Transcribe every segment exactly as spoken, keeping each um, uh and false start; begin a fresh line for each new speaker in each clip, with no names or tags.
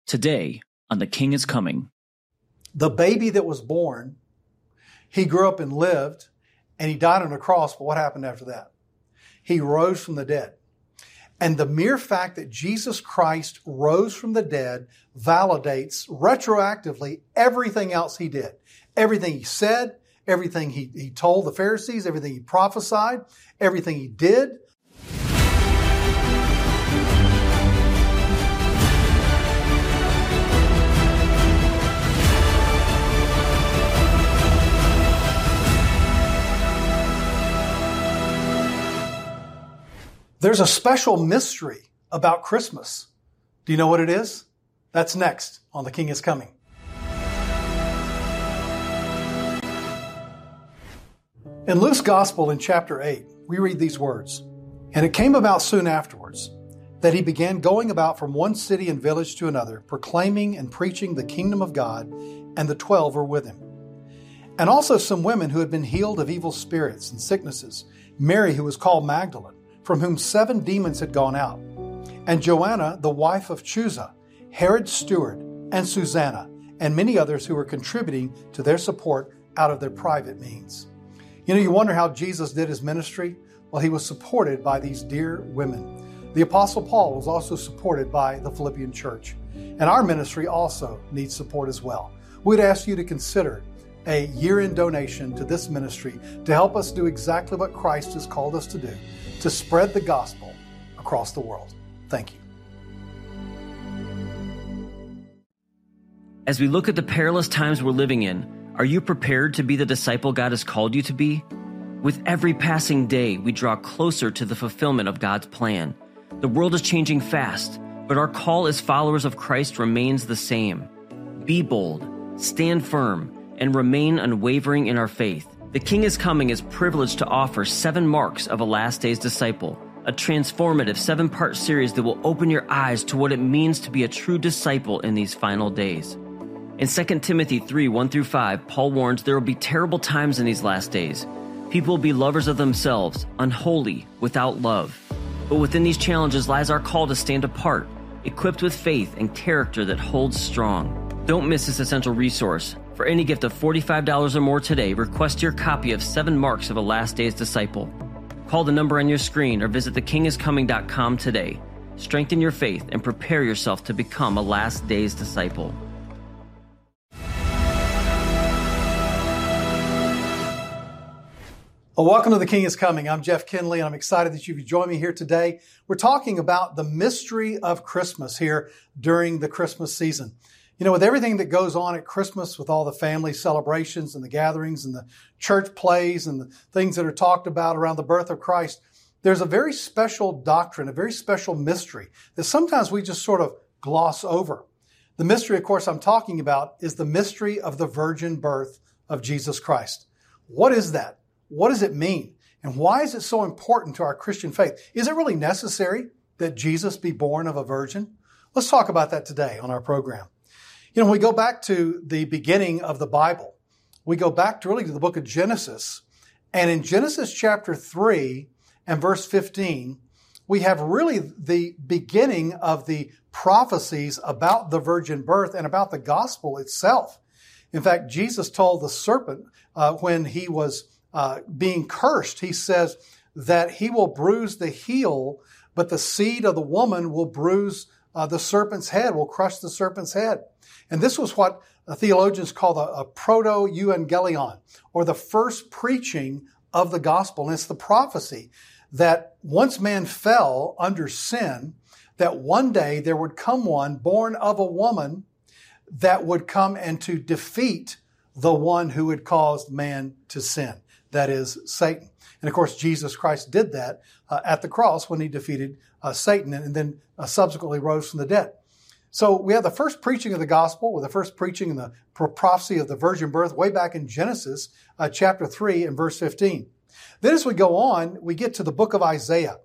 Today on The King is Coming.
The baby that was born, he grew up and lived, and he died on a cross, but what happened after that? He rose from the dead. And the mere fact that Jesus Christ rose from the dead validates retroactively everything else he did. Everything he said, everything he, he told the Pharisees, everything he prophesied, everything he did. There's a special mystery about Christmas. Do you know what it is? That's next on The King is Coming. In Luke's Gospel in chapter eight, we read these words, "And it came about soon afterwards that he began going about from one city and village to another, proclaiming and preaching the kingdom of God, and the twelve were with him. And also some women who had been healed of evil spirits and sicknesses, Mary who was called Magdalene, from whom seven demons had gone out, and Joanna, the wife of Chuza, Herod's steward, and Susanna, and many others who were contributing to their support out of their private means." You know, you wonder how Jesus did his ministry? Well, he was supported by these dear women. The Apostle Paul was also supported by the Philippian church. And our ministry also needs support as well. We'd ask you to consider a year-end donation to this ministry to help us do exactly what Christ has called us to do, to spread the gospel across the world. Thank you.
As we look at the perilous times we're living in, are you prepared to be the disciple God has called you to be? With every passing day, we draw closer to the fulfillment of God's plan. The world is changing fast, but our call as followers of Christ remains the same. Be bold, stand firm, and remain unwavering in our faith. The King is Coming is privileged to offer seven marks of a last days disciple, a transformative seven-part series that will open your eyes to what it means to be a true disciple in these final days. In Second Timothy three, one through five, Paul warns there will be terrible times in these last days. People will be lovers of themselves, unholy, without love. But within these challenges lies our call to stand apart, equipped with faith and character that holds strong. Don't miss this essential resource. For any gift of forty-five dollars or more today, request your copy of Seven Marks of a Last Days Disciple. Call the number on your screen or visit the king is coming dot com today. Strengthen your faith and prepare yourself to become a Last Days Disciple.
Well, welcome to The King is Coming. I'm Jeff Kinley, and I'm excited that you've joined me here today. We're talking about the mystery of Christmas here during the Christmas season. You know, with everything that goes on at Christmas, with all the family celebrations and the gatherings and the church plays and the things that are talked about around the birth of Christ, there's a very special doctrine, a very special mystery that sometimes we just sort of gloss over. The mystery, of course, I'm talking about is the mystery of the virgin birth of Jesus Christ. What is that? What does it mean? And why is it so important to our Christian faith? Is it really necessary that Jesus be born of a virgin? Let's talk about that today on our program. You know, when we go back to the beginning of the Bible, we go back to really to the book of Genesis. And in Genesis chapter three and verse fifteen, we have really the beginning of the prophecies about the virgin birth and about the gospel itself. In fact, Jesus told the serpent uh, when he was uh, being cursed, he says that he will bruise the heel, but the seed of the woman will bruise uh, the serpent's head, will crush the serpent's head. And this was what theologians call a, a proto-evangelion, or the first preaching of the gospel. And it's the prophecy that once man fell under sin, that one day there would come one born of a woman that would come and to defeat the one who had caused man to sin, that is, Satan. And of course, Jesus Christ did that uh, at the cross when he defeated uh, Satan and then uh, subsequently rose from the dead. So we have the first preaching of the gospel, with the first preaching in the prophecy of the virgin birth way back in Genesis uh, chapter three and verse fifteen. Then as we go on, we get to the book of Isaiah.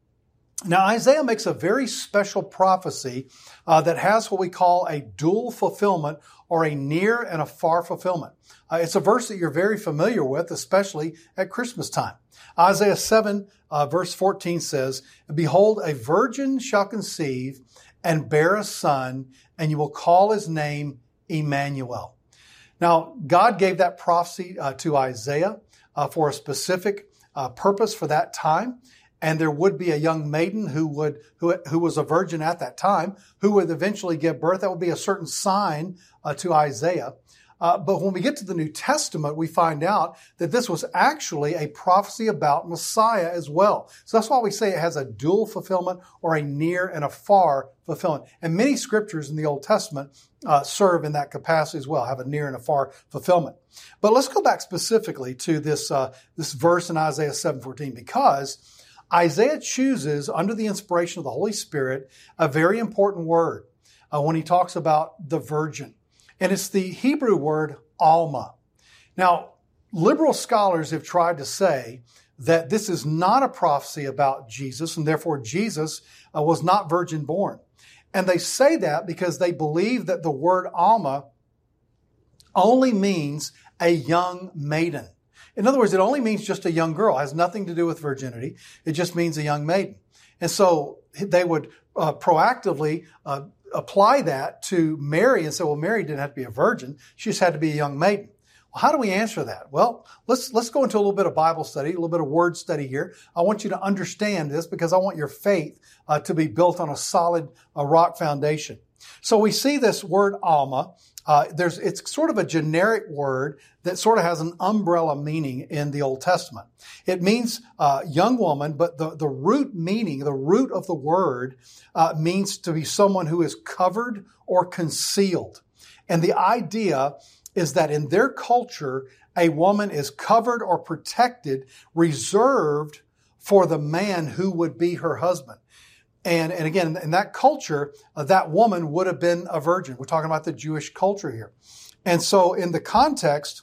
Now, Isaiah makes a very special prophecy uh, that has what we call a dual fulfillment, or a near and a far fulfillment. Uh, it's a verse that you're very familiar with, especially at Christmas time. Isaiah seven, uh, verse fourteen says, "Behold, a virgin shall conceive and bear a son, and you will call his name Emmanuel. Now, God gave that prophecy uh, to Isaiah uh, for a specific uh, purpose for that time. And there would be a young maiden who would, who, who was a virgin at that time, who would eventually give birth. That would be a certain sign uh, to Isaiah. Uh, but when we get to the New Testament, we find out that this was actually a prophecy about Messiah as well. So that's why we say it has a dual fulfillment or a near and a far fulfillment. And many scriptures in the Old Testament uh, serve in that capacity as well, have a near and a far fulfillment. But let's go back specifically to this uh, this verse in Isaiah seven fourteen, because Isaiah chooses, under the inspiration of the Holy Spirit, a very important word uh, when he talks about the virgin. And it's the Hebrew word Alma. Now, liberal scholars have tried to say that this is not a prophecy about Jesus, and therefore Jesus uh, was not virgin born. And they say that because they believe that the word Alma only means a young maiden. In other words, it only means just a young girl. It has nothing to do with virginity. It just means a young maiden. And so they would uh, proactively uh, apply that to Mary and say, well, Mary didn't have to be a virgin. She just had to be a young maiden. Well, how do we answer that? Well, let's, let's go into a little bit of Bible study, a little bit of word study here. I want you to understand this because I want your faith uh, to be built on a solid uh, rock foundation. So we see this word Alma. Uh, there's, it's sort of a generic word that sort of has an umbrella meaning in the Old Testament. It means uh, young woman, but the, the root meaning, the root of the word uh, means to be someone who is covered or concealed. And the idea is that in their culture, a woman is covered or protected, reserved for the man who would be her husband. And, and again, in that culture, uh, that woman would have been a virgin. We're talking about the Jewish culture here. And so in the context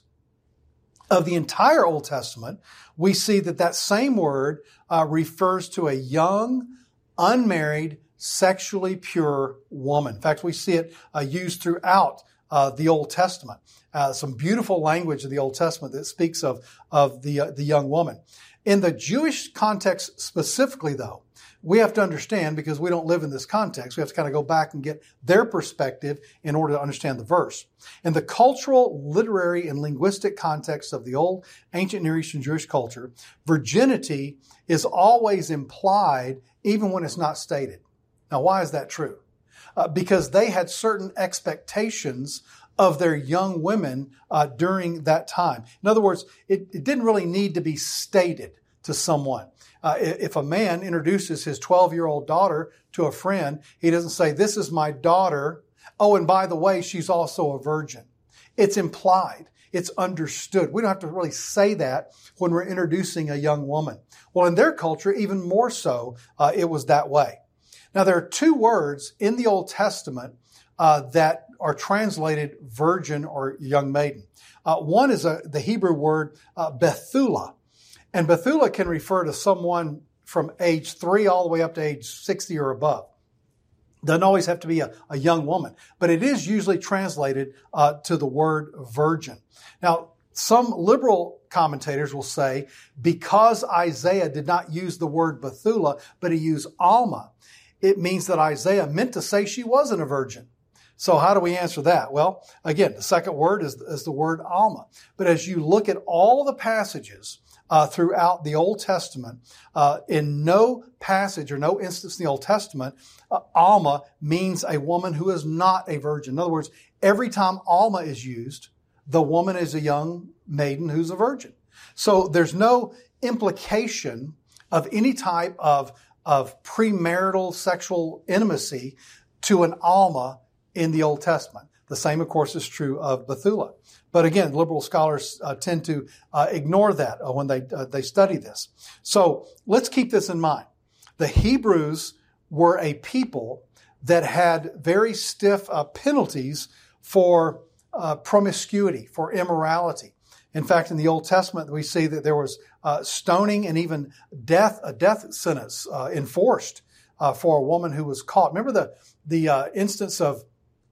of the entire Old Testament, we see that that same word uh, refers to a young, unmarried, sexually pure woman. In fact, we see it uh, used throughout uh, the Old Testament. Uh, some beautiful language in the Old Testament that speaks of, of the, uh, the young woman. In the Jewish context specifically, though, we have to understand, because we don't live in this context, we have to kind of go back and get their perspective in order to understand the verse. In the cultural, literary, and linguistic context of the old ancient Near Eastern Jewish culture, virginity is always implied even when it's not stated. Now, why is that true? Uh, because they had certain expectations of their young women uh, during that time. In other words, it, it didn't really need to be stated to someone. Uh, if a man introduces his twelve-year-old daughter to a friend, he doesn't say, this is my daughter. Oh, and by the way, she's also a virgin. It's implied. It's understood. We don't have to really say that when we're introducing a young woman. Well, in their culture, even more so, uh, it was that way. Now, there are two words in the Old Testament uh, that are translated virgin or young maiden. Uh, one is a, the Hebrew word uh, Bethulah. And Bethulah can refer to someone from age three all the way up to age sixty or above. Doesn't always have to be a, a young woman, but it is usually translated uh, to the word virgin. Now, some liberal commentators will say, because Isaiah did not use the word Bethulah, but he used Alma, it means that Isaiah meant to say she wasn't a virgin. So how do we answer that? Well, again, the second word is, is the word Alma. But as you look at all the passages Uh, throughout the Old Testament, uh, in no passage or no instance in the Old Testament, uh, Alma means a woman who is not a virgin. In other words, every time Alma is used, the woman is a young maiden who's a virgin. So there's no implication of any type of, of premarital sexual intimacy to an Alma in the Old Testament. The same, of course, is true of Bethulah. But again, liberal scholars uh, tend to uh, ignore that uh, when they uh, they study this. So let's keep this in mind. The Hebrews were a people that had very stiff uh, penalties for uh, promiscuity, for immorality. In fact, in the Old Testament, we see that there was uh, stoning and even death, a death sentence uh, enforced uh, for a woman who was caught. Remember the the uh, instance of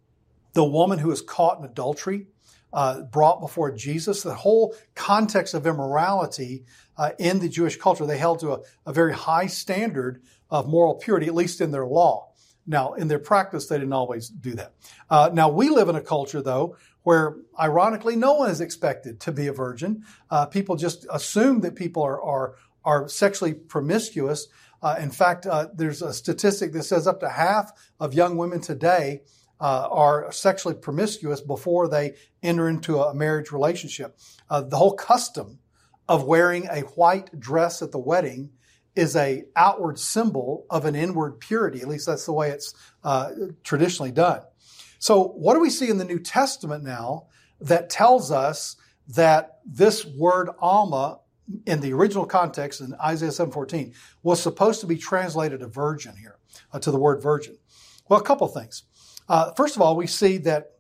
the woman who was caught in adultery, uh, brought before Jesus? The whole context of immorality uh, in the Jewish culture, they held to a, a very high standard of moral purity, at least in their law. Now, in their practice, they didn't always do that. Uh, now, we live in a culture, though, where ironically, no one is expected to be a virgin. Uh, people just assume that people are, are, are sexually promiscuous. Uh, in fact, uh, there's a statistic that says up to half of young women today uh, are sexually promiscuous before they enter into a marriage relationship. Uh, the whole custom of wearing a white dress at the wedding is a outward symbol of an inward purity. At least that's the way it's uh, traditionally done. So what do we see in the New Testament now that tells us that this word Alma in the original context in Isaiah seven fourteen was supposed to be translated a virgin here, uh, to the word virgin? Well, a couple things. Uh, first of all, we see that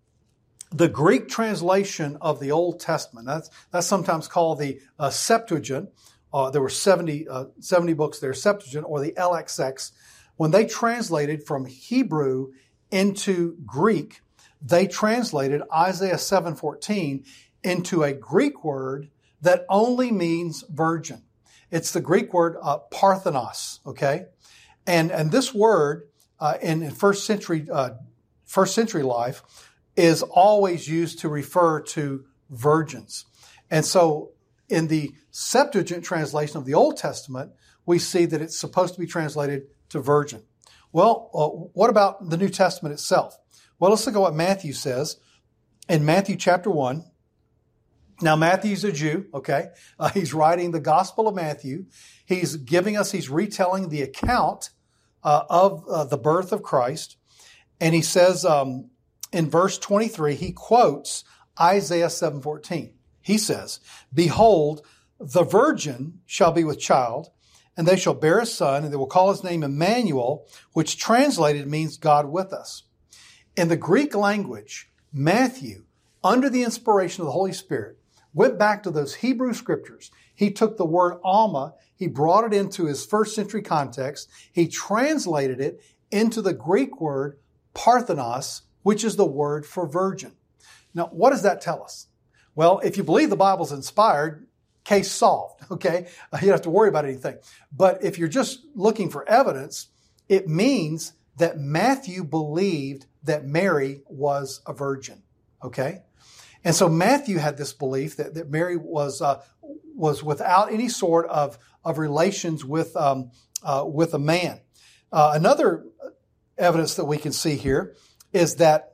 the Greek translation of the Old Testament, that's, that's sometimes called the uh, Septuagint. Uh, there were seventy, uh, seventy books there, Septuagint, or the L X X. When they translated from Hebrew into Greek, they translated Isaiah seven fourteen into a Greek word that only means virgin. It's the Greek word uh, parthenos, okay? And and this word uh, in, in first century uh, first century life is always used to refer to virgins. And so in the Septuagint translation of the Old Testament, we see that it's supposed to be translated to virgin. Well, uh, what about the New Testament itself? Well, let's look at what Matthew says in Matthew chapter one. Now, Matthew's a Jew, okay? Uh, he's writing the Gospel of Matthew. He's giving us, he's retelling the account uh, of uh, the birth of Christ. And he says um, in verse twenty-three, he quotes Isaiah seven fourteen. He says, "Behold, the virgin shall be with child, and they shall bear a son, and they will call his name Emmanuel," which translated means God with us. In the Greek language, Matthew, under the inspiration of the Holy Spirit, went back to those Hebrew scriptures. He took the word Alma, he brought it into his first century context, he translated it into the Greek word Parthenos, which is the word for virgin. Now, what does that tell us? Well, if you believe the Bible's inspired, case solved, okay? You don't have to worry about anything. But if you're just looking for evidence, it means that Matthew believed that Mary was a virgin, okay? And so Matthew had this belief that, that Mary was uh, was without any sort of, of relations with, um, uh, with a man. Uh, another evidence that we can see here is that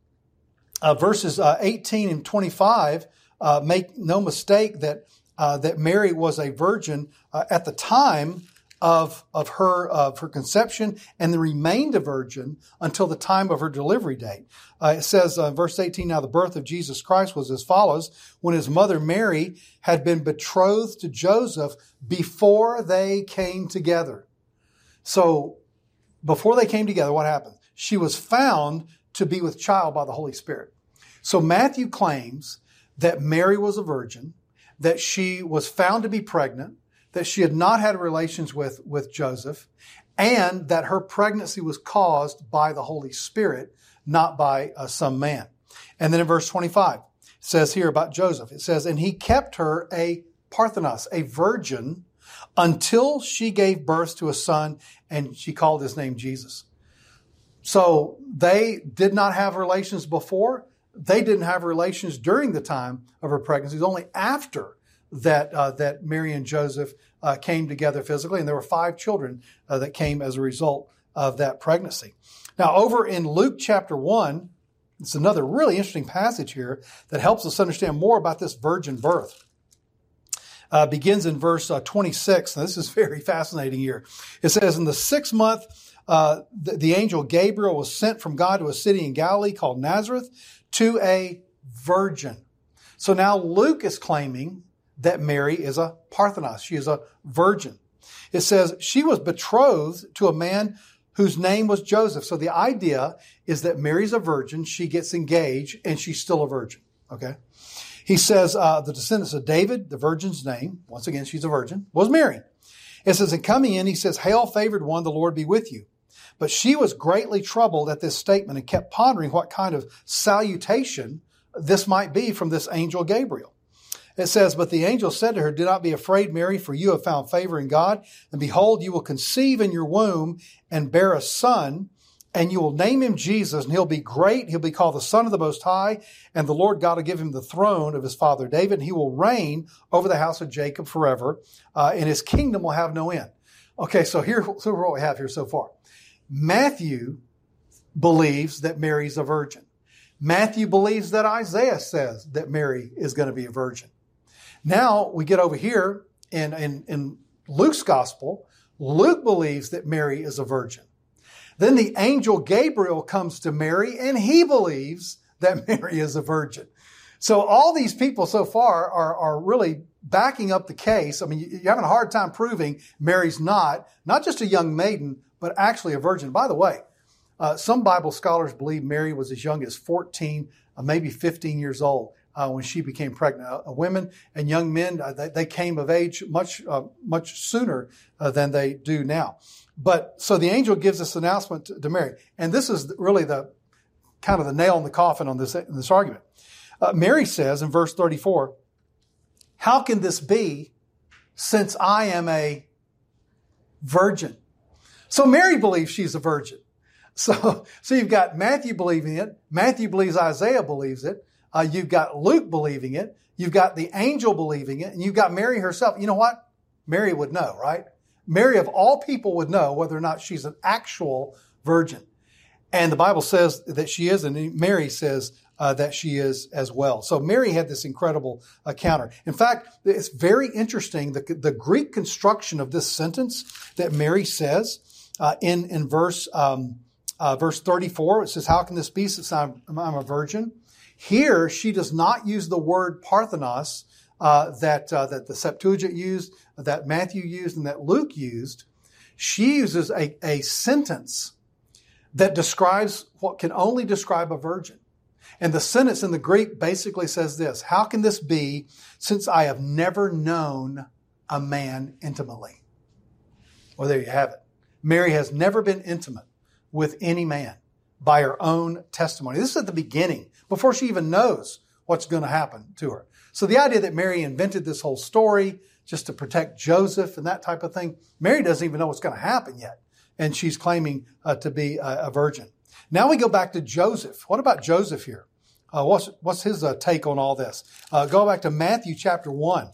uh, verses uh, eighteen and twenty-five uh, make no mistake that uh, that Mary was a virgin uh, at the time of of her of her conception, and then remained a virgin until the time of her delivery date. Uh, it says, uh, verse eighteen, "Now the birth of Jesus Christ was as follows: when his mother Mary had been betrothed to Joseph before they came together." So before they came together, what happened? She was found to be with child by the Holy Spirit. So Matthew claims that Mary was a virgin, that she was found to be pregnant, that she had not had relations with, with Joseph, and that her pregnancy was caused by the Holy Spirit, not by uh, some man. And then in verse twenty-five, it says here about Joseph, it says, "And he kept her a Parthenos, a virgin, until she gave birth to a son, and she called his name Jesus." So they did not have relations before. They didn't have relations during the time of her pregnancy. It was only after that uh, that Mary and Joseph uh, came together physically, and there were five children uh, that came as a result of that pregnancy. Now, over in Luke chapter one, it's another really interesting passage here that helps us understand more about this virgin birth. Uh, begins in verse uh, twenty-six, and this is very fascinating here. It says, "In the sixth month, uh, the, the angel Gabriel was sent from God to a city in Galilee called Nazareth to a virgin." So now Luke is claiming that Mary is a Parthenos. She is a virgin. It says she was betrothed to a man whose name was Joseph. So the idea is that Mary's a virgin. She gets engaged and she's still a virgin. Okay. He says uh, the descendants of David, the virgin's name, once again, she's a virgin, was Mary. It says, "And coming in, he says, 'Hail, favored one, the Lord be with you.' But she was greatly troubled at this statement and kept pondering what kind of salutation this might be from this angel Gabriel. It says, "But the angel said to her, 'Do not be afraid, Mary, for you have found favor in God. And behold, you will conceive in your womb and bear a son, and you will name him Jesus, and he'll be great. He'll be called the Son of the Most High, and the Lord God will give him the throne of his father David, and he will reign over the house of Jacob forever, uh, and his kingdom will have no end. Okay, so here's so what we have here so far. Matthew believes that Mary's a virgin. Matthew believes that Isaiah says that Mary is going to be a virgin. Now we get over here in, in, in Luke's gospel. Luke believes that Mary is a virgin. Then the angel Gabriel comes to Mary, and he believes that Mary is a virgin. So all these people so far are, are really backing up the case. I mean, you're having a hard time proving Mary's not, not just a young maiden, but actually a virgin. By the way, uh, some Bible scholars believe Mary was as young as fourteen, uh, maybe fifteen years old uh, when she became pregnant. Uh, women and young men, uh, they, they came of age much, uh, much sooner uh, than they do now. But so the angel gives this announcement to, to Mary, and this is really the kind of the nail in the coffin on this, in this argument. Uh, Mary says in verse thirty-four, "How can this be since I am a virgin?" So Mary believes she's a virgin. So, so you've got Matthew believing it. Matthew believes Isaiah believes it. Uh, you've got Luke believing it. You've got the angel believing it. And you've got Mary herself. You know what? Mary would know, right? Mary of all people would know whether or not she's an actual virgin. And the Bible says that she is, and Mary says uh, that she is as well. So Mary had this incredible encounter. In fact, it's very interesting, the, the Greek construction of this sentence that Mary says uh, in, in verse um, uh, verse thirty-four. It says, "How can this be since I'm, I'm a virgin?" Here, she does not use the word parthenos uh, that, uh, that the Septuagint used, that Matthew used, and that Luke used. She uses a, a sentence that describes what can only describe a virgin. And the sentence in the Greek basically says this: "How can this be since I have never known a man intimately?" Well, there you have it. Mary has never been intimate with any man by her own testimony. This is at the beginning, before she even knows what's going to happen to her. So the idea that Mary invented this whole story just to protect Joseph and that type of thing, Mary doesn't even know what's going to happen yet. And she's claiming uh, to be a, a virgin. Now we go back to Joseph. What about Joseph here? Uh, what's, what's his uh, take on all this? Uh, go back to Matthew chapter one.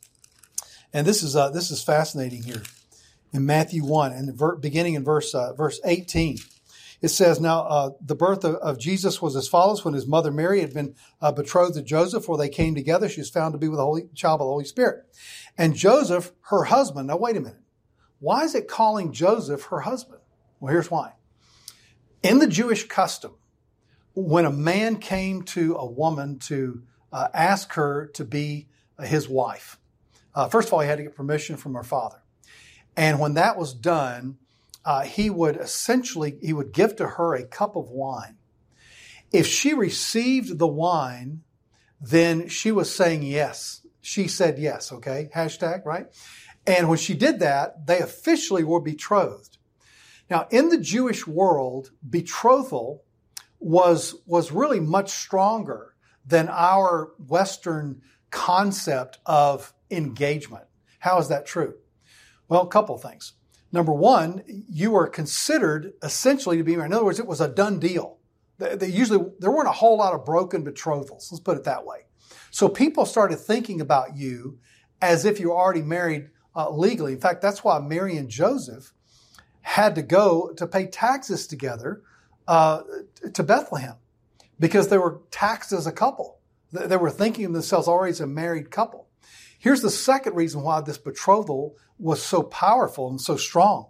And this is uh, this is fascinating here. In Matthew one, and ver- beginning in verse uh, verse eighteen. It says, "Now uh, the birth of, of Jesus was as follows. When his mother Mary had been uh, betrothed to Joseph, where they came together, she was found to be with the Holy child of the Holy Spirit. And Joseph, her husband," now wait a minute. Why is it calling Joseph her husband? Well, here's why. In the Jewish custom, when a man came to a woman to uh, ask her to be his wife, uh, first of all, he had to get permission from her father. And when that was done, uh, he would essentially, he would give to her a cup of wine. If she received the wine, then she was saying yes. She said yes, okay? Hashtag, right? And when she did that, they officially were betrothed. Now, in the Jewish world, betrothal was, was really much stronger than our Western concept of engagement. How is that true? Well, a couple of things. Number one, you were considered essentially to be married. In other words, it was a done deal. They, they usually, there weren't a whole lot of broken betrothals. Let's put it that way. So people started thinking about you as if you were already married uh, legally. In fact, that's why Mary and Joseph had to go to pay taxes together uh, to Bethlehem, because they were taxed as a couple. They were thinking of themselves already as a married couple. Here's the second reason why this betrothal was so powerful and so strong.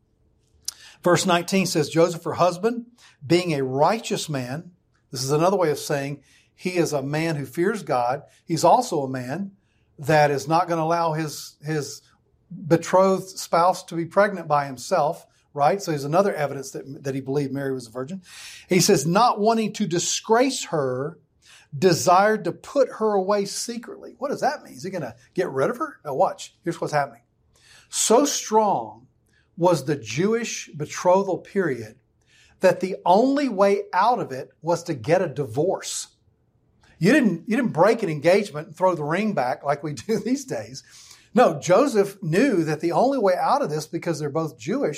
Verse nineteen says, "Joseph, her husband, being a righteous man," this is another way of saying he is a man who fears God. He's also a man that is not going to allow his, his betrothed spouse to be pregnant by himself, right? So there's another evidence that, that he believed Mary was a virgin. He says, "Not wanting to disgrace her, desired to put her away secretly." What does that mean? Is he going to get rid of her? Now watch. Here's what's happening. So strong was the Jewish betrothal period that the only way out of it was to get a divorce. You didn't, you didn't break an engagement and throw the ring back like we do these days. No, Joseph knew that the only way out of this, because they're both Jewish,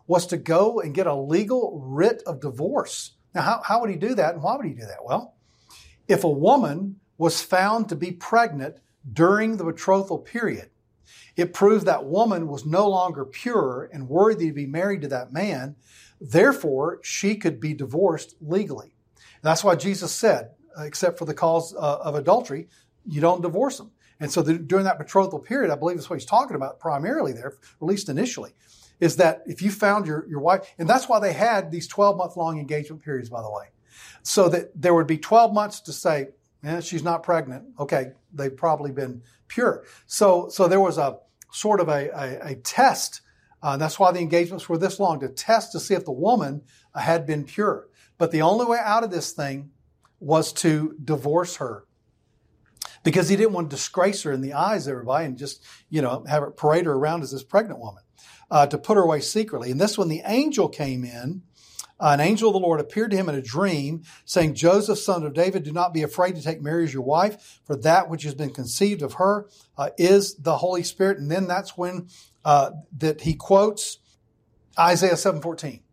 was to go and get a legal writ of divorce. Now, how, how would he do that, and why would he do that? Well, if a woman was found to be pregnant during the betrothal period, it proved that woman was no longer pure and worthy to be married to that man. Therefore, she could be divorced legally. And that's why Jesus said, except for the cause uh, of adultery, you don't divorce them. And so the, during that betrothal period, I believe that's what he's talking about primarily there, at least initially, is that if you found your, your wife, and that's why they had these twelve-month-long engagement periods, by the way, so that there would be twelve months to say, eh, she's not pregnant. Okay, they've probably been pure. So so there was a sort of a, a, a test. Uh, that's why the engagements were this long, to test to see if the woman uh, had been pure. But the only way out of this thing was to divorce her, because he didn't want to disgrace her in the eyes of everybody and just, you know, have her parade her around as this pregnant woman, uh, to put her away secretly. And this, when the angel came in, uh, an angel of the Lord appeared to him in a dream, saying, Joseph, son of David, do not be afraid to take Mary as your wife, for that which has been conceived of her uh, is the Holy Spirit. And then that's when uh, that he quotes Isaiah seven fourteen.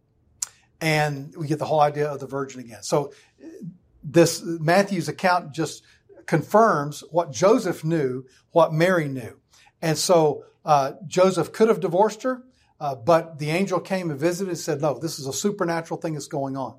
And we get the whole idea of the virgin again. So this Matthew's account just confirms what Joseph knew, what Mary knew. And so uh, Joseph could have divorced her, uh, but the angel came and visited and said, no, this is a supernatural thing that's going on.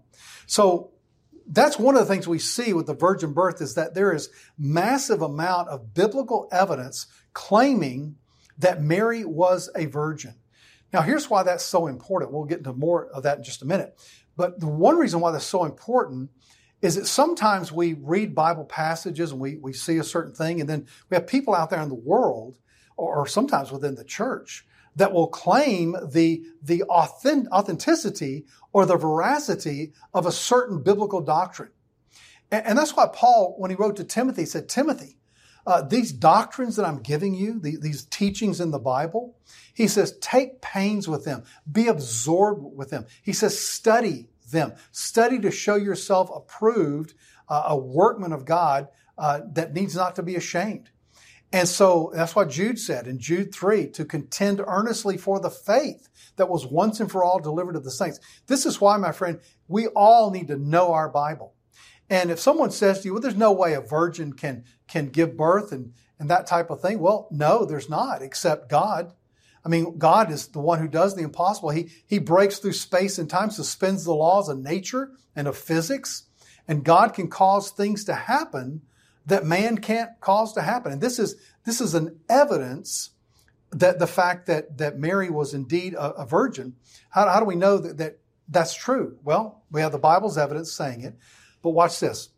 So that's one of the things we see with the virgin birth, is that there is massive amount of biblical evidence claiming that Mary was a virgin. Now, here's why that's so important. We'll get into more of that in just a minute. But the one reason why that's so important is that sometimes we read Bible passages and we, we see a certain thing, and then we have people out there in the world, or, or sometimes within the church, that will claim the, the authentic, authenticity or the veracity of a certain biblical doctrine. And, and that's why Paul, when he wrote to Timothy, said, Timothy, uh, these doctrines that I'm giving you, the, these teachings in the Bible, he says, take pains with them. Be absorbed with them. He says, study them. Study to show yourself approved, uh, a workman of God uh, that needs not to be ashamed. And so that's what Jude said in Jude three, to contend earnestly for the faith that was once and for all delivered to the saints. This is why, my friend, we all need to know our Bible. And if someone says to you, well, there's no way a virgin can, can give birth and, and that type of thing. Well, no, there's not, except God. I mean, God is the one who does the impossible. He, he breaks through space and time, suspends the laws of nature and of physics. And God can cause things to happen that man can't cause to happen. And this is, this is an evidence that the fact that, that Mary was indeed a, a virgin. How, how do we know that, that that's true? Well, we have the Bible's evidence saying it. But watch this.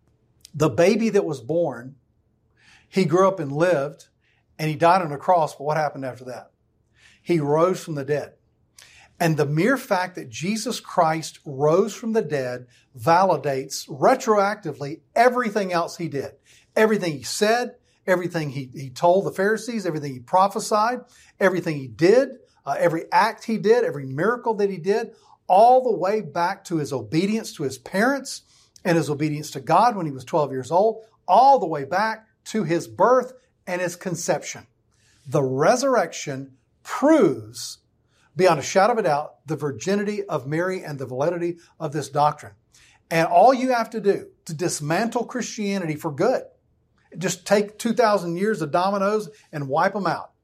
The baby that was born, he grew up and lived, and he died on a cross. But what happened after that? He rose from the dead. And the mere fact that Jesus Christ rose from the dead validates retroactively everything else he did. Everything he said, everything he, he told the Pharisees, everything he prophesied, everything he did, uh, every act he did, every miracle that he did, all the way back to his obedience to his parents and his obedience to God when he was twelve years old, all the way back to his birth and his conception. The resurrection proves, beyond a shadow of a doubt, the virginity of Mary and the validity of this doctrine. And all you have to do to dismantle Christianity for good, just take two thousand years of dominoes and wipe them out,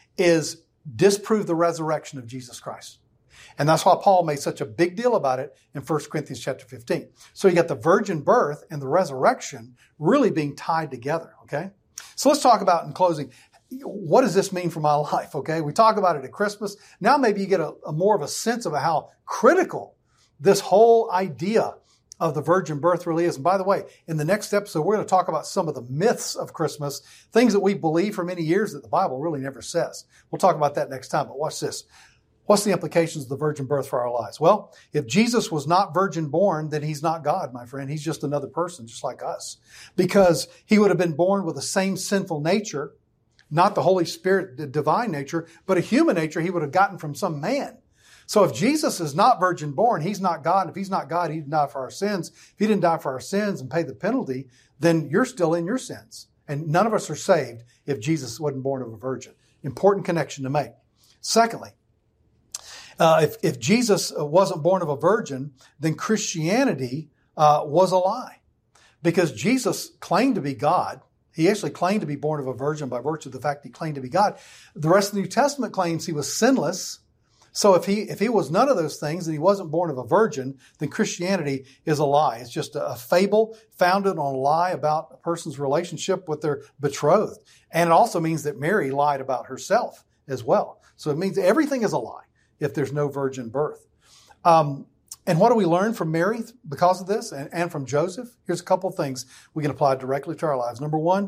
is disprove the resurrection of Jesus Christ. And that's why Paul made such a big deal about it in First Corinthians chapter fifteen. So you got the virgin birth and the resurrection really being tied together, okay? So let's talk about, in closing, what does this mean for my life, okay? We talk about it at Christmas. Now maybe you get a, a more of a sense of how critical this whole idea of the virgin birth really is. And by the way, in the next episode, we're going to talk about some of the myths of Christmas, things that we believe for many years that the Bible really never says. We'll talk about that next time, but watch this. What's the implications of the virgin birth for our lives? Well, if Jesus was not virgin born, then he's not God, my friend. He's just another person, just like us. Because he would have been born with the same sinful nature, not the Holy Spirit, the divine nature, but a human nature he would have gotten from some man. So if Jesus is not virgin born, he's not God. If he's not God, he didn't die for our sins. If he didn't die for our sins and pay the penalty, then you're still in your sins. And none of us are saved if Jesus wasn't born of a virgin. Important connection to make. Secondly, Uh, if, if Jesus wasn't born of a virgin, then Christianity uh, was a lie. Because Jesus claimed to be God. He actually claimed to be born of a virgin by virtue of the fact he claimed to be God. The rest of the New Testament claims he was sinless. So if he if he was none of those things and he wasn't born of a virgin, then Christianity is a lie. It's just a, a fable founded on a lie about a person's relationship with their betrothed. And it also means that Mary lied about herself as well. So it means everything is a lie if there's no virgin birth. Um, and what do we learn from Mary because of this and, and from Joseph? Here's a couple of things we can apply directly to our lives. Number one,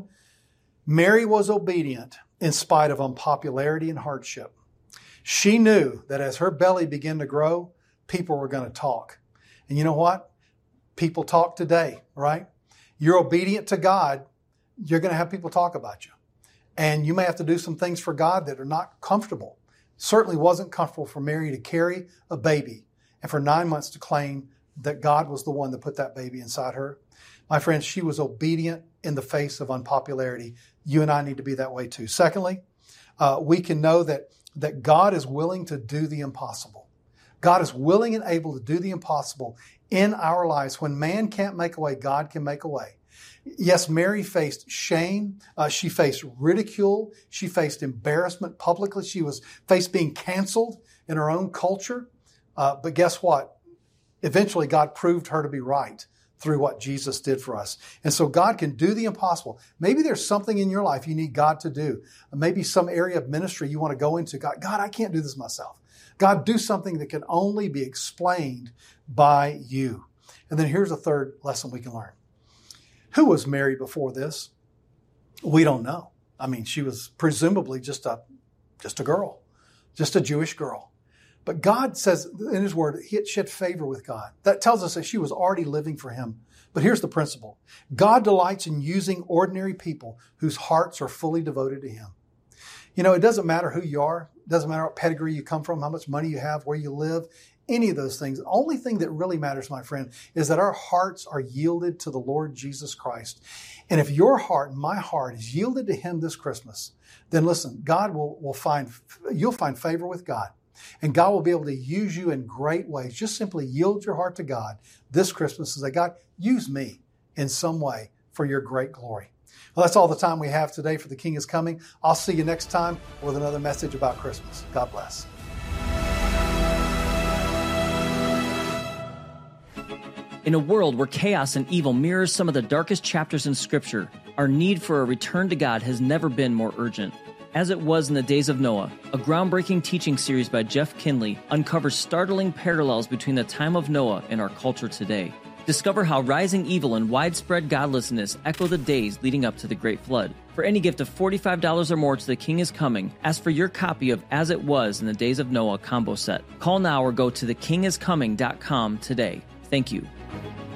Mary was obedient in spite of unpopularity and hardship. She knew that as her belly began to grow, people were going to talk. And you know what? People talk today, right? You're obedient to God, you're going to have people talk about you. And you may have to do some things for God that are not comfortable. Certainly wasn't comfortable for Mary to carry a baby and for nine months to claim that God was the one that put that baby inside her. My friends, she was obedient in the face of unpopularity. You and I need to be that way too. Secondly, uh, we can know that, that God is willing to do the impossible. God is willing and able to do the impossible in our lives. When man can't make a way, God can make a way. Yes, Mary faced shame. Uh, she faced ridicule. She faced embarrassment publicly. She was faced being canceled in her own culture. Uh, but guess what? Eventually, God proved her to be right through what Jesus did for us. And so God can do the impossible. Maybe there's something in your life you need God to do. Maybe some area of ministry you want to go into. God, God, I can't do this myself. God, do something that can only be explained by you. And then here's a third lesson we can learn. Who was Mary before this? We don't know. I mean, she was presumably just a, just a girl, just a Jewish girl. But God says in His Word, she had favor with God. That tells us that she was already living for Him. But here's the principle. God delights in using ordinary people whose hearts are fully devoted to Him. You know, it doesn't matter who you are. It doesn't matter what pedigree you come from, how much money you have, where you live, any of those things. The only thing that really matters, my friend, is that our hearts are yielded to the Lord Jesus Christ. And if your heart and my heart is yielded to Him this Christmas, then listen, God will, will find, you'll find favor with God. And God will be able to use you in great ways. Just simply yield your heart to God this Christmas and say, God, use me in some way for your great glory. Well, that's all the time we have today for The King is Coming. I'll see you next time with another message about Christmas. God bless.
In a world where chaos and evil mirrors some of the darkest chapters in Scripture, our need for a return to God has never been more urgent. As it was in the days of Noah, a groundbreaking teaching series by Jeff Kinley uncovers startling parallels between the time of Noah and our culture today. Discover how rising evil and widespread godlessness echo the days leading up to the Great Flood. For any gift of forty-five dollars or more to The King is Coming, ask for your copy of As It Was in the Days of Noah combo set. Call now or go to the king is coming dot com today. Thank you.